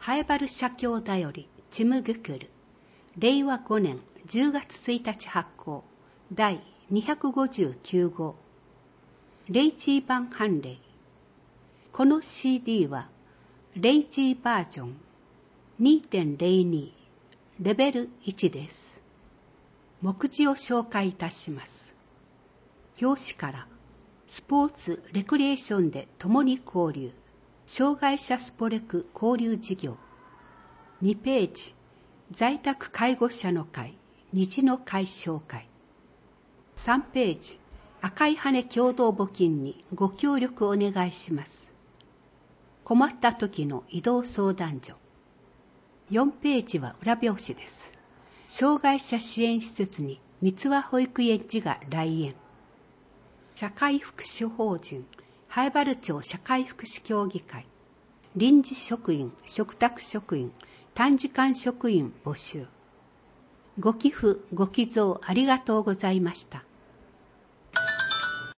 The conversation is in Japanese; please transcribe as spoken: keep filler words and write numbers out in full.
ハエバル社協だよりチムグクルれいわごねんじゅうがつついたち発行だいにひゃくごじゅうきゅうごうレイジー版判例。この シーディー はレイジーバージョン にてんれいに レベルいちです。目次を紹介いたします。表紙からスポーツ・レクリエーションで共に交流障害者スポレク交流事業。にページ在宅介護者の会虹の会紹介。さんページ赤い羽共同募金にご協力お願いします。困った時の移動相談所。よんページは裏表紙です。障害者支援施設に三つ葉保育園児が来園。社会福祉法人南風原町社会福祉協議会臨時職員、嘱託職員、短時間職員募集。ご寄付、ご寄贈ありがとうございました。